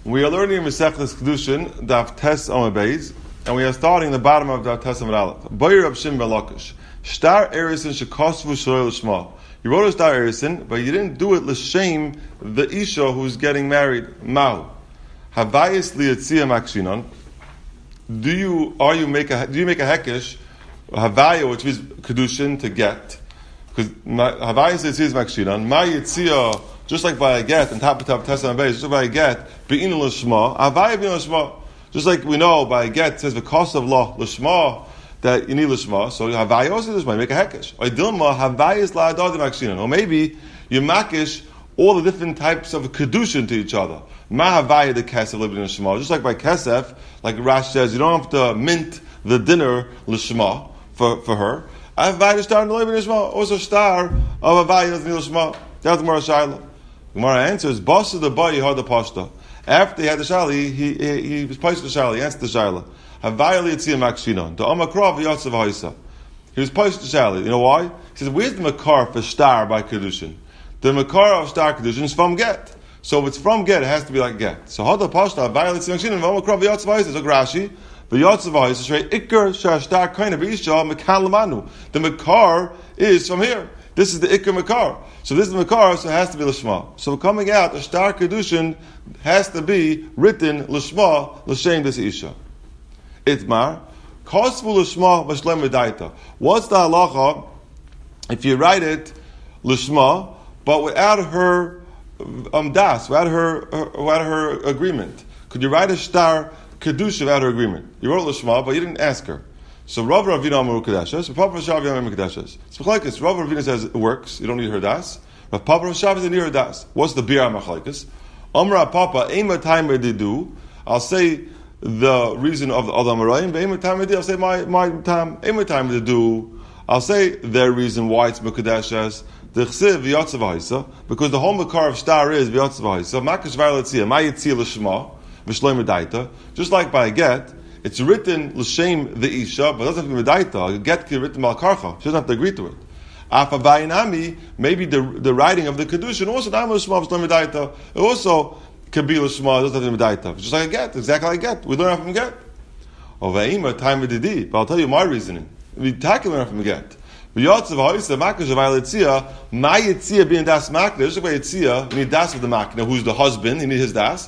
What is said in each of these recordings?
We are learning Mesechtes Kedushin, Daf Tes Amud Beis, and we are starting the bottom of Daf Tes Amud Aleph. Boyer Rab Shimon ben Lakish. Shtar Erison Shekosvu Shloil L'Shma. You wrote a Shtar Erison, but you didn't do it l'shem the Isha who's getting married. Mahu. Havayis liyatzia makshinon. Do you make a hekesh, Havaya, which means Kedushin, to get? Because Havayis liyatzia makshinon. Ma yitzia, just like by a get, and top Tes Amud Beis, just like by a get, be'in l'shma, Havaya be'in l'shma. Just like we know by a get, it says because of law l'shma, that you need l'shma, so Havaya also l'shma, you make a hekesh. Or dilma, Havaya is la'adad makshinon. Or maybe you makish all the different types of kedushin to each other. Ma Havaya the kesef living in l'shma. Just like by kesef, like Rash says, you don't have to mint the dinner l'shma for her. Havaya the star living in l'shma. Also star of Havaya doesn't need l'shma. That's the Gemara Shaila. The Gemara answers, Basa the boy had the pashta. After he had the Shaila, he was placed the Shaila, he answered the Shaila. Havaya liyatzia makshinon. The Amakrav yatzav ha'isa. He was placed the Shaila. You know why? He says, where's the makar for star by kedushin? The makar of star kedushin is from get. So if it's from get, it has to be like get. So how the pashta Havaya liyatzia makshinon? Amakrav yatzav ha'isa. So Rashi, the yatzav ha'isa shrei ikar shashtar kind of isha mekan lamanu. The makar is from here. This is the Ikar Makar. So this is the Makar, so it has to be Lishma. So coming out, the Shtar Kedushin has to be written Lishma, L'Shem this Isha. Itmar, Kosvu Lishma, Vashlem Medaita. What's the halacha if you write it Lishma, but without her das, without her agreement? Could you write a Shtar Kedushin without her agreement? You wrote Lishma, but you didn't ask her. So Rav Ravina Amar Kadeshes, Rav Papa Shav Yamim Kadeshes. It's machlekes. Rav Ravina says it works. You don't need her das. Rav Papa Shav is need her das. What's the bira machlekes? Amar Papa Ema time didu. I'll say the reason of the other Amarayim. Ema time didu. I'll say my time. Ema time didu. I'll say their reason why it's Mekadeshes. The chsiv v'yatzav ha'isa, because the whole makar of star is v'yatzav ha'isa. Makash v'yalatzia ma yitzia l'shma v'shloim medaita. Just like by a get. It's written l'shem the isha, but it doesn't have to be medaita. A get can be written mal karcha. She doesn't have to agree to it. Afa ba'inami, maybe the writing of the kedushin also not l'shma v'shloim medaita. It also can be l'shma. It doesn't have to be medaita. Just like a get, exactly like a get. We learn from get. Oveima time v'didi. But I'll tell you my reasoning. We tackle learn from a get. V'yotzav ha'isa makash v'ayletzia ma yitzia being das makna. Just like yitzia, you need das with the makna. Who's the husband? You need his das.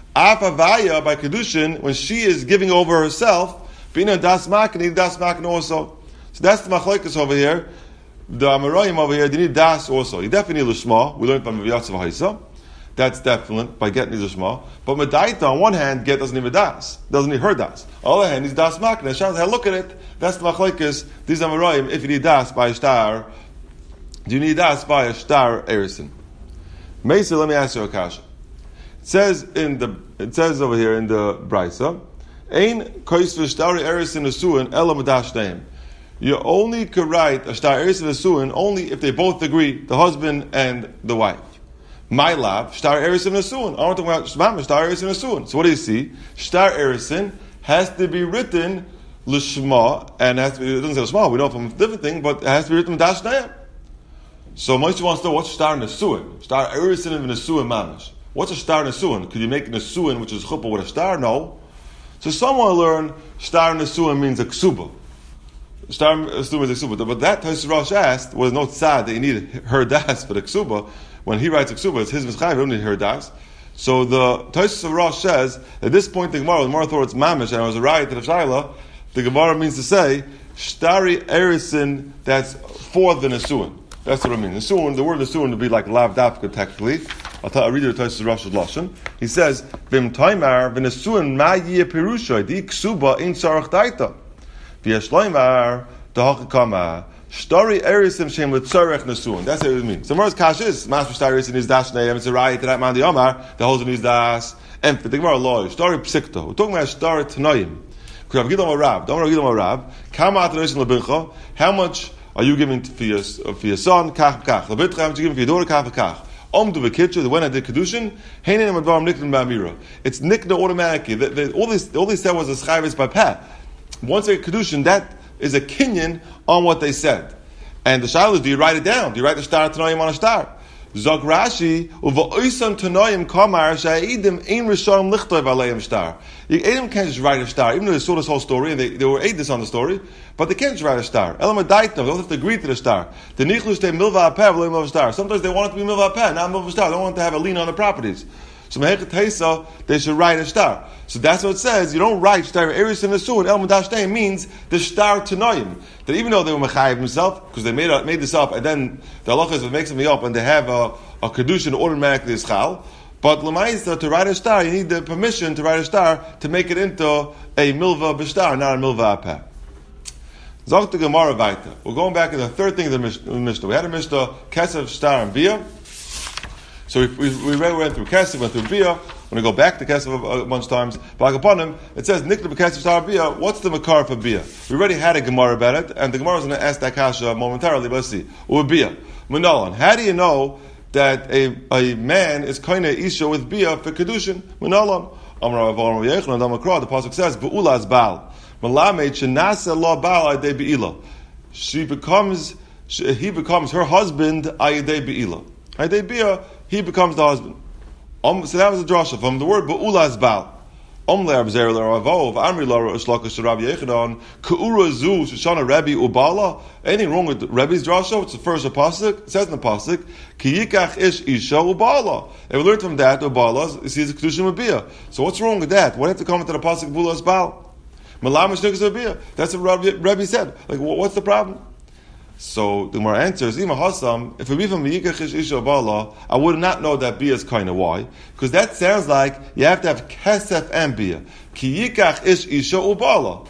Avaya by kedushin, when she is giving over herself, being a das makna, das makna also. So that's the machlekes over here. The Amarayim over here, they need das also. You definitely need l'shma. We learned from Yatzav Haisa. That's definite by getting l'shma. But medaita on one hand, get doesn't need a das, doesn't need her das. On the other hand, needs das makna. Shas, hey, look at it. That's the machlekes. These Amarayim, if you need das by a star, do you need das by a star erison? Meisa, let me ask you a kasha. It says over here in the Brisa, Ein kois v'shtari erison asuin ela medashneim. You only could write a shtar erison asuin only if they both agree, the husband and the wife. My love, shtar erison asuin. I want to talk about shtar erison asuin. So what do you see? Shtar erison has to be written l'shma, and it doesn't say l'shma. We know from a different thing, but it has to be written medashneim. So Moshe wants to know what's shtar nesuin. Shtar erison and nesuin mamish. What's a star nesuin? Could you make nesuin, which is chuppah, with a star? No. So someone learn star nesuin means a ksuba. Star nesuin is a ksuba. But that Tosfos Rosh asked was no tzad that you need her das for the ksuba. When he writes a ksuba, it's his mitzchayv. You don't need her das. So the Tosfos Rosh says at this point the Gemara thought it's mamish, and it was a riot to the Shaila. The Gemara means to say shtari erison that's for the nesuin. That's what it means. Nesuin, the word nesuin would be like lav dafka technically. I'll read you the Tosfos Rosh's lashon. He says, "Vim taimar v'nesuin ma yeh pirusha di ksuba in sarach daita v'yeshloimar dahachikama shtari erisim shem l'tzarech nesuin." That's what it means. So Gemara's kash is master shtari erisim is das neim. It's a riot to that man the Omar. The whole is das. And for the Gemara law, shtari psikta. We're talking about shtari tanoim. Rav Gidon Rab, don't Rav Gidon Rab. Kama atanoisin lebincha. How much are you giving for your son? Kach kach. Lebitcha, how much are you giving for your daughter? Kach kach. When I did kedushin, it's nikna automatically. All they said was a schayvis by peh. Once they kedushin, that is a kinyan on what they said. And the shaila is, do you write it down? Do you write the star tanoim on a star? Zog Rashi, uva oisan tanoim kamar sha'idim ein rishon lichtov aleim star. Edom can't just write a star, even though they saw this whole story and they were this on the story, but they can't just write a star. Elam adaitno, they don't have to agree to the star. The nichlu stay milva apeh v'leim milva star. Sometimes they want it to be milva apeh, not milva star. They don't want to have a lien on the properties. So mehechet heisa, they should write a star. So that's what it says. You don't write star eris in the su, and el madashtei means the star tanoim. That even though they were mechayiv himself, because they made this up, and then the halacha is what makes them up, and they have a kedushin automatically is chal. But l'maisa, to write a star, you need the permission to write a star to make it into a milva b'star, not a milva apeh. Zok the Gemara weiter. We're going back to the third thing of the Mishnah. We had a Mishnah, Kesef, Star, and Bia. So we went through Kesef, went through Bia. We're going to go back to Kesef a bunch of times. But upon him, it says, Nikla b'Kesef, Star, Bia. What's the Makar for Bia? We already had a Gemara about it, and the Gemara is going to ask that kasha momentarily. Let's see. Or Bia. Manolan. How do you know that a man is kind of isha with Bia for Kedushin? Manolan. Amar Avar Yechon, and Amakra, the Pasuk says, Be'ulaz Baal. He becomes her husband ayidei be'ila. Ayidei bia, he becomes the husband. So that was the drasha from the word be'ulaz bal. Anything wrong with Rebbe's drasha? It's the first pasuk. It says in the pasuk, Ki yikach ish isha ubala. And we learned from that ubala is his kedushin bia. So what's wrong with that? Why have to come into the pasuk be'ulaz bal? That's what Rebbe said. Like, what's the problem? So the Gemara answers, if it be from Yikach Isha Bala, I would not know that Bia is kind of why. Because that sounds like you have to have Kesef and Bia. Ki Yikach Ish Isha Ubala.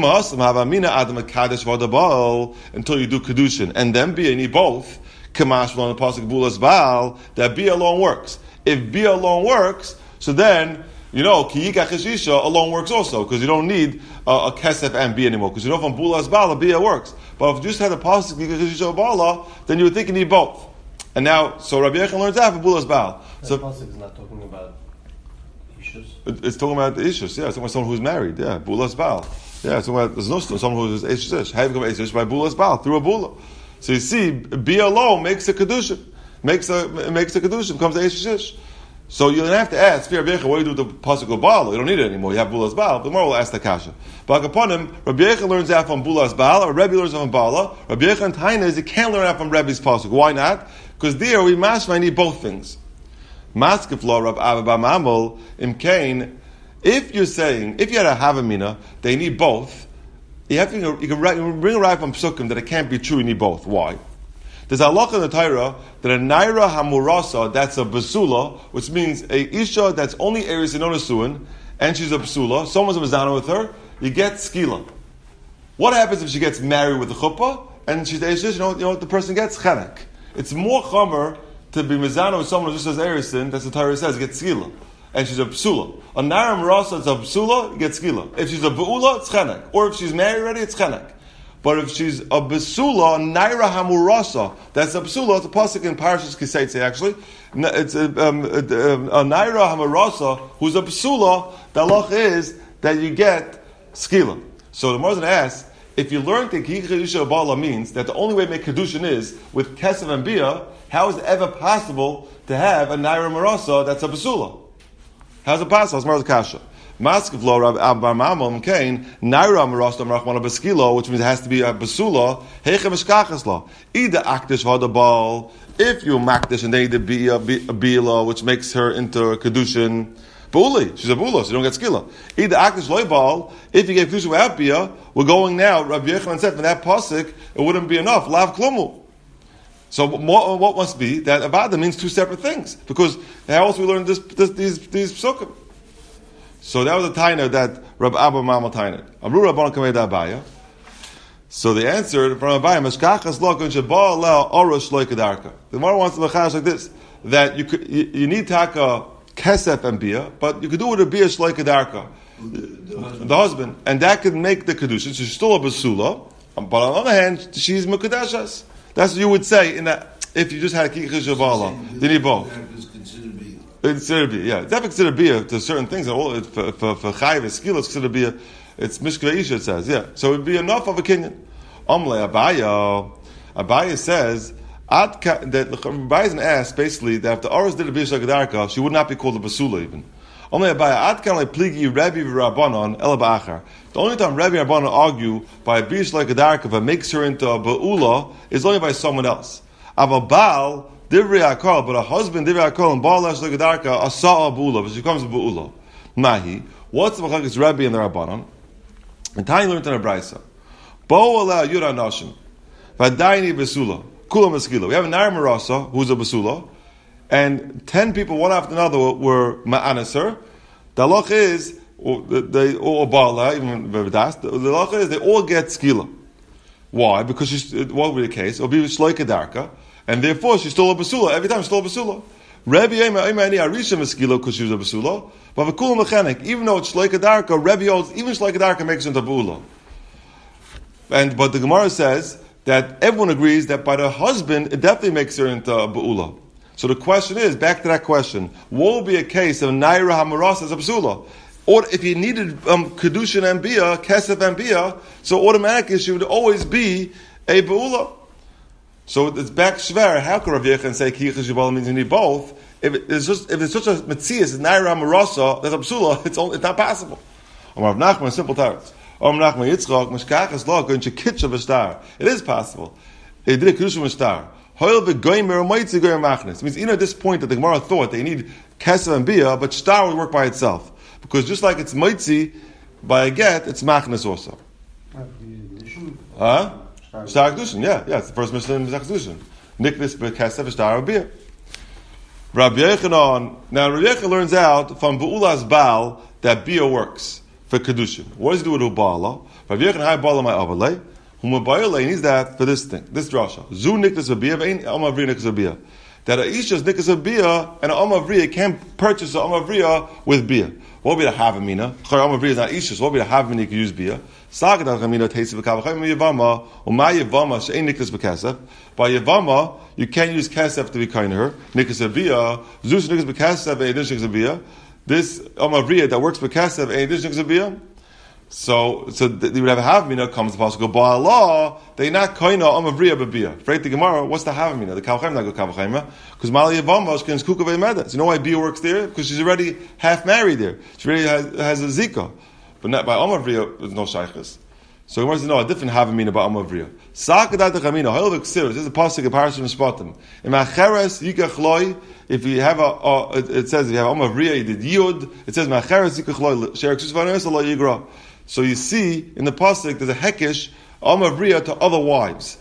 Until you do Kedushin. And then Bia, you need both. Kamash on the Pasuk Bulas Baal, that Bia alone works. If Bia alone works, so then, ki yikach isha alone works also, because you don't need a kesef and bia anymore. Because from bulas bala, bia works. But if you just had a pasuk yikach isha bala, then you would think you need both. And now, so Rabbi Yechon learns that for bulas bala. So the pasuk is not talking about ishus. It's talking about the ishus. Yeah, it's talking about someone who's married. Yeah, bulas bala. Yeah, it's talking about there's no someone who's ishish. How you become ishish by bulas bala through a bula. So you see, bia alone makes a kedushin, makes a kedushin, becomes a ishish. So you're going to have to ask, what do you do with the pasuk of Baal? You don't need it anymore. You have Bulas Baal. The more will ask the kasha. But upon him, Rabbi Yechon learns that from Bulas Baal, or Rebbe learns that from Baala. Rabbi Yechon Taina is, you can't learn that from Rebbe's pasuk. Why not? Because there we mashma need both things. Maskef law Rav Abba Mamel Imkain. If you're saying, if you had a Havamina, they need both. You can bring a right from Psukim that it can't be true. You need both. Why? There's a halacha in the Torah that a naira hamurasa, that's a basula, which means a isha that's only eris in onasuin, and she's a basula, someone's a mizana with her, you get skila. What happens if she gets married with a chuppah, and she's isha, you know what the person gets? Chenek. It's more chomer to be mizana with someone who just has erisin, that's what the Torah says, get skila. And she's a psula. A naira hamurasa, it's a psula, you get skila. If she's a ba'ula, it's chenek. Or if she's married already, it's chenek. But if she's a besula, naira hamurasa, that's a besula. It's a pasuk in Parashas Kiseitze actually. It's a naira hamurasa who's a besula. The halach is that you get skila. So the Morazan asks, if you learn that Kedusha Bala means that the only way to make Kedushin is with Kesef and Bia, how is it ever possible to have a naira hamurasa that's a besula? How's it possible? It's Morazan Kasha. Maskef lo Rav Abba Mamam Kain Naira Marastam Rachmana Beskilo, which means it has to be a Basula. Heichem Eshkachasla. Ida Akdish Hadabal. If you Makdish and they did be a Bila, which makes her into a Kedushin. Buli, she's a Bula, so you don't get Skila. Ida Akdish Loibal. If you get Kedushin without Bia, we're going now. Rabbi Yechon said for that pasuk it wouldn't be enough. Lav Klumu. So what must be that Avada means two separate things? Because how else we learn these psukim? So that was a taina that Rabbi Abba Mamal tained. Amru Rabbanan Kamei Abaya. So the answer from Abaya, Meshkachas Lokon Shabal Leo Orosh Loikadarka. The Gemara wants to mechash like this: that you need taka kesef and bia, but you could do it with a bia shloikadarka, the husband, and that could make the kedusha. She's still a basula, but on the other hand, she's mekudashas. That's what you would say in that if you just had a kikish shabala, they need both. It's considered bia, yeah. It's not considered bia to certain things. For chayiv eskila, it's considered bia. It's mishkva isha. It says, yeah. So it would be enough of a kinyan. Amle Abaya. Abaya says That Baizen asked basically that if the Oros did a Bishla Gedarka, she would not be called a Basula even. Only Abaya Ad Kan like Pligi Rabbi Rabbanon El Ba'achar. The only time Rabbi and Rabbanon argue by a Bishla Gedarka that makes her into a Ba'ula is only by someone else. Aval Baal Divrei Akal, but a husband Divrei Akal and Baal Bishla Gedarka Asa'a Ba'ula, but she becomes a Ba'ula. Mahi. What's the Machakis Rabbi and the Rabbanon? And Tiny learned in a Brisa. Bo ala Yura Nashim. Vadaini Basula. Kula Maskila. We have a Nair Marasa, who's a Basula, and 10 people, one after another, were Ma'anaser. The halach is, or Bala, even Vedas, the halach is they all get Skila. Why? Because it won't be the case. It'll be Shloika Darka, and therefore she's still a Basula. Every time she's still a Basula. Rebbe Yema Arisha Maskila because she was a Basula, but Vakula Mechanik, even though it's Shloika Darka, Rebbe holds, even Shloika Darka makes it into Ba'ula. But the Gemara says that everyone agrees that by the husband, it definitely makes her into Ba'ula. So the question is, back to that question, what will be a case of Naira Hamaras as a Ba'ula? Or if you needed Kedushin and Bia, Kesef and Bia, so automatically she would always be a Ba'ula. So it's back Shver, how can Rav Yechon say Kiyichas Yibala means you need both? If it's such a Metzias, Naira Hamarasa, that's a Ba'ula, it's not possible. Rav Nachman, simple tarets. It is possible. It did a kedusha mishtar. It means at this point that the Gemara thought they need kesef and bia, but shtar would work by itself because just like it's mitzi by a get, it's machnes also. Shtar kedushin, yeah, it's the first mishnah in the kedushin. Niknis be kesef shtar bia. Rabbi Yechanan. Now Rabbi Yechanan learns out from Ba'ula's Baal that bia works for kedushin. What does he do with Ubala? Rabbi Yechanan hai Bala my avalei. Humabayalei needs that for this thing, this drasha. Zu nikdas abiyah, vein amavriya nikdas abiyah. That a isha's nikdas abiyah and an amavriya can't purchase an amavriya with biyah. What would be the havamina? Chor amavriya is not isha's. What would be the havamina you could use biyah? Sagad havamina teisi v'kavachayim yavama umay yavama she'ein nikdas b'kasef. By yavama you can't use kasef to be kind to her. Nikdas abiyah. Zu's nikdas b'kasef ve'edish nikdas abiyah. This amavriya that works b'kasef ve'edish nikdas abiyah. So they would have a havamina comes the pasuk ba'ala. They not koina amavriya b'biyah. Afraid the Gemara, what's the havamina? The kavachayim not go kavachayim because mali yavama shkins kukavei medas. You know why biyah works there? Because she's already half married there. She already has a zika, but not by amavriya. There's no shaykhs. So Gemara says no, a different havamina by amavriya. Sakadat chamina ha'il v'ksiv. This is a pasuk of Parashat Mishpatim. Imacheres yikach loy. If you have it says if you have amavriya, you did yud. It says macheres yikach loy shereksus v'anes lo yigra. So you see in the pasuk there's a hekesh amavriya to other wives.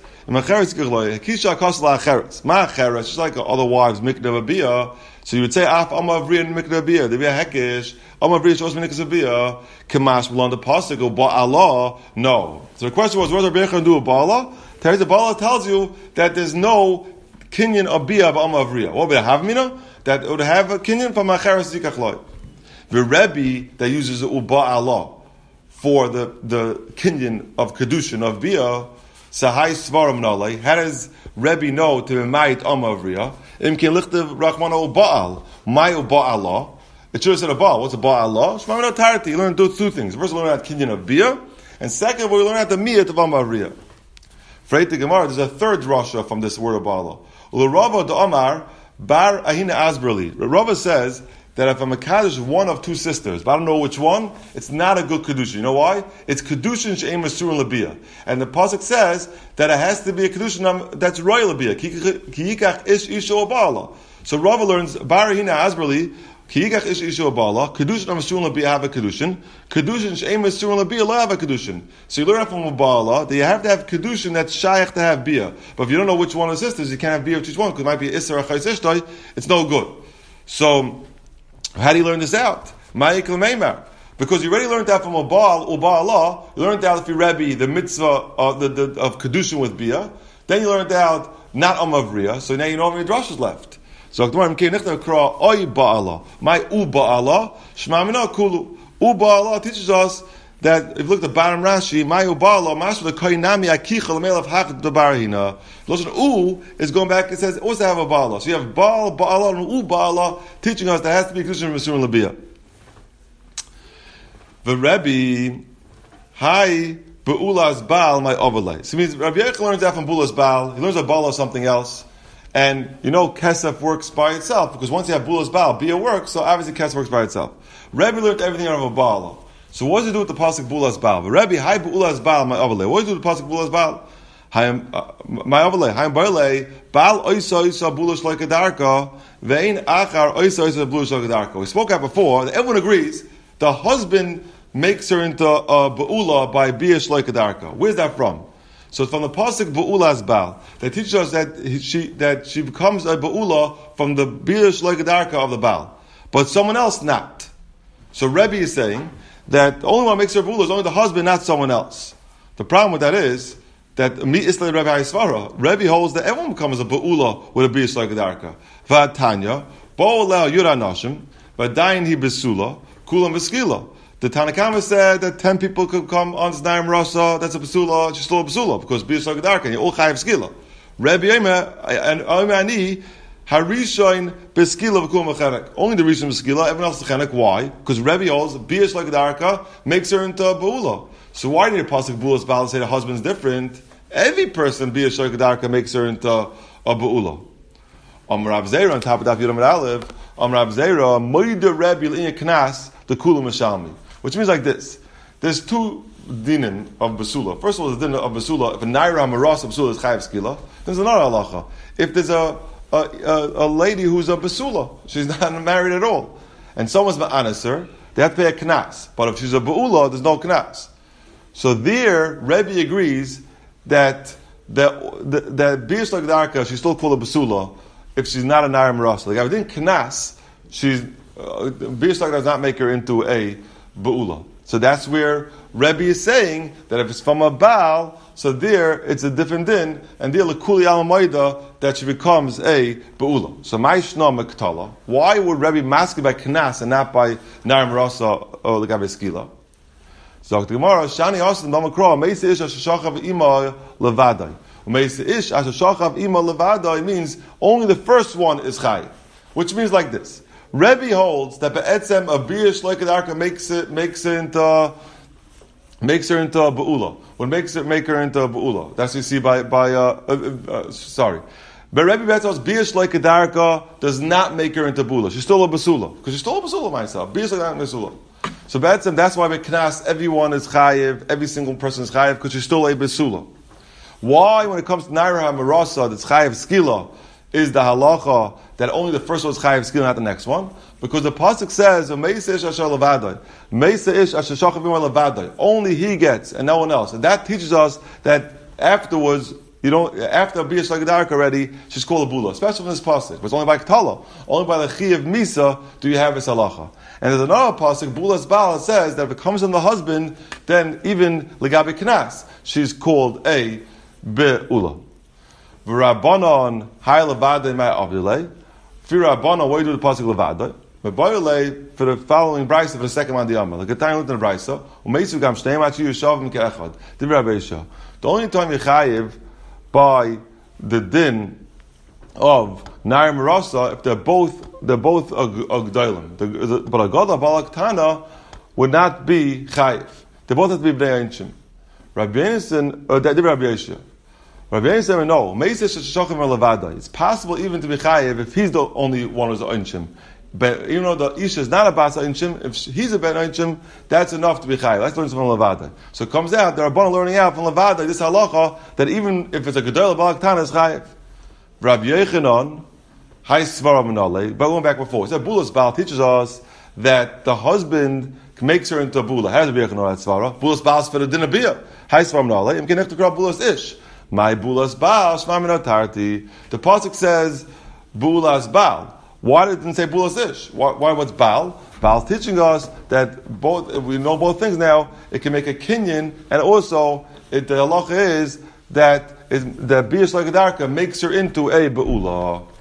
Hekisha kasla acheres. Ma acheres just like other wives mikdav abiyah. So you would say af amavriya and mikdav abiyah. There'd be a hekesh amavriya shows mikdav abiyah. Kamash belong the pasuk or ba'ala. No. So the question was, what does Rabbi Yechon do with ba'ala? The ba'ala tells you that there's no kinyan abiyah of amavriya. What would be a havmina? That would have a kinyan from acheres zikachloi. The Rebbe that uses ba'ala for the kinyan of kedushin of bia, sahai svarim nalei. How does Rebbe know to ma'it amavriya? Imkin lichtav rachmana uba'al, my uba'ala. It should have said a baal. What's a ba'ala? Shmamina tarati. You learn two things. First, we learn about kinyan of bia, and second, we learn about the miyat of amavriya. Freit the Gemara, there's a third drasha from this word of ba'ala. U'l'rava d'amar bar ahina asberli. Rava says that if I'm a kaddish one of two sisters, but I don't know which one, it's not a good kedushin. You know why? It's kedushin she'em masur l'biyah, and the pasuk says that it has to be a kedushin that's royal l'biyah. Ki yikach ish isha ba'ala. So Rava learns barahina asberli ki yikach ish isha ba'ala. Kedushin masur l'biyah have a kedushin. Kedushin she'em masur l'biyah lo have a kedushin. So you learn from a ba'ala that you have to have kedushin that's shaykh to have biyah. But if you don't know which one of the sisters, you can't have biyah of each one because it might be isra chayis ishtay. It's no good. So how do you learn this out? Because you already learned that from a Baal, Uba'Allah, you learned out if you Rebbe, the mitzvah of Kedushin with Bia, then you learned out not Amavriya, so now you know how many drashas left. So, my Uba'Allah, Shmamina Kulu. Uba'Allah teaches us that if you look at the bottom Rashi, my Uba'Allah, Masha the Koinami Akicha Lamel of Hak the Barahina. Listen, U is going back, it says, also have a Ba'Allah. So you have Baal, Ba'Allah, and Uba'Allah teaching us there has to be a Kedushin Masur and Labiyah. The Rebbe, Hi, Ba'ula's Baal, my Ovalei. So it means Rabbi Yechon learns that from Ba'ula's Baal. He learns a Baal of something else. And you know, kesef works by itself, because once you have bulas baal, bia works, so obviously kesef works by itself. Rebbe learned everything out of a baal. So what does he do with the pasuk bulas baal? Rebbe, hi bulas baal, my avale. What does he do with the pasuk bulas baal? My avale, hi barle, baal oisa oisa bulas like a darka, vein achar oisa oisa bulas like a darka. We spoke about before, that everyone agrees, the husband makes her into a ba'ula by biash like a darka. Where's that from? So it's from the pasuk ba'ula's baal that teaches us that she becomes a ba'ula from the biash like a darka of the baal, but someone else not. So Rebbe is saying that the only one who makes her ba'ula is only the husband, not someone else. The problem with that is that mi islay Rebbe Haisvara, Rebbe holds that everyone becomes a ba'ula with a biash like a darka. V'atanya bo'oleh yura nashim v'dayin hi besula kulam v'skila. The Tanakama said that 10 people could come on Znaim Rasa, that's a Basula, she's still a Basula, because B'yisag Darka, you all chayiv skila. Rebbe Yomer, and Ani, Harishoin Beskila V'kum V'chenek. Only the reason Beskila, everyone else is Chenek. Why? Because Rebbe holds, B'yisag Darka makes her into a Ba'ula. So why did the Pasuk Ba'ula's Baal say the husband's different? Every person, B'yisag Darka, makes her into a Ba'ula. Rav Zera, on top of that, Yudam Aleph, Rav Zera, Moida Rebbe L'Inya Knas, the Kula Mashalmi. Which means like this. There's two dinim of basula. First of all, the din of basula, if a naira maras of basula is chayiv skila, there's another halacha. If there's a lady who's a basula, she's not married at all, and someone's ma'anas her, they have to pay a knas. But if she's a ba'ula, there's no knas. So there, Rebbe agrees that bish like darka, she's still called a basula if she's not a naira maras. Like I didn't knas, she's bish like does not make her into a Ba'ula. So that's where Rebbe is saying that if it's from a Baal, so there it's a different din, and there l'kuli al maida that she becomes a Ba'ula. So ma'ishna mektala. Why would Rebbe mask by Knas and not by Narim Rasa or l'gabe skila? So the Gemara Shani Asim Damakra Meisa Ish Ashashachav Ima Levadai. Meisa Ish Ashashachav Ima Levadai means only the first one is Chayiv, which means like this. Rebbe holds that be'etzem a biash like a darka makes her into a ba'ula. What make her into a ba'ula? That's what you see by sorry. But Rebbe be'etzem biash like a darka does not make her into ba'ula. She's still a basula because she's still a basula myself. Biash like a basula. So be'etzem that's why be'knas everyone is chayiv, every single person is chayiv because she's still a basula. Why when it comes to naira hamarasa that's chayiv skila is the halacha that only the first one is chayiv skila, not the next one, because the pasuk says "Meisa ish asher levadai, Meisa ish asher shachavim levadai." Only he gets, and no one else. And that teaches us that afterwards, after biyash lagadark already, she's called a bula, especially from this pasuk. But it's only by ketala, only by the chi of misa do you have this halacha. And there's another pasuk, bulas baal, says that if it comes from the husband, then even legabe knas, she's called a be'ula. V'rabbanon hay levadai ma avdilei. For Rabbanon, what do you do the pasuk levadai? But boyole for the following brisa for the second one diyama. Like a time with the brisa, umeisu gam shteim achi yushavim ke'echad. The only time you chayiv by the din of nair marasa if they're both agdolim. But a goda balaktana would not be chayiv. They both have to be bnei einshim. Rabbi Yonasan or Rabbi Yeshua. Rabbi Yonasan said no. Meisa sheshachim levadai. It's possible even to be chayiv if he's the only one who's einshim. But even though the isha is not a basa einshim, if he's a ben einshim, that's enough to be chayiv. That's learning from Levada. So it comes out, there are Rabbanan learning out from Levada, this halacha, that even if it's a gedol balak tana, it's chayiv. Rabbi Yechanan, hay svara minale, but going back before, he said bulas baal teaches us that the husband makes her into a bula. How does Rabbi Yechanan at svara? Bulas baal is for the dinner bia. Hay svara minale, im kenech to grab bulas ish. My bulas baal, shma minotarti. The pasuk says bulas baal. Why did it say bulas ish? Why what's Baal? Baal's teaching us that we know both things now. It can make a kinyan, and also the halacha is that biyash like a darka makes her into a be'ula.